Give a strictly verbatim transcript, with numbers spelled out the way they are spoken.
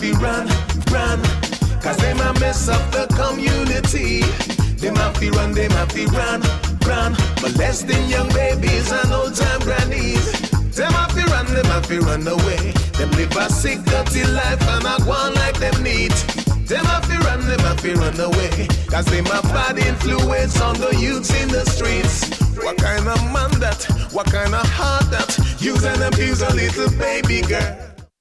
fi run, run. Cause them a mess up the community. Them a fi run, them a fi run, run. Molesting young babies and old time grannies. Them a fi run, them a fi run away. Them live a sick, dirty life and a go on like them neat. Them a fi run, them a fi run away. Cause them a bad influence on the youths in the streets. What kind of man that? What kind of heart that? Use and abuse a little baby girl.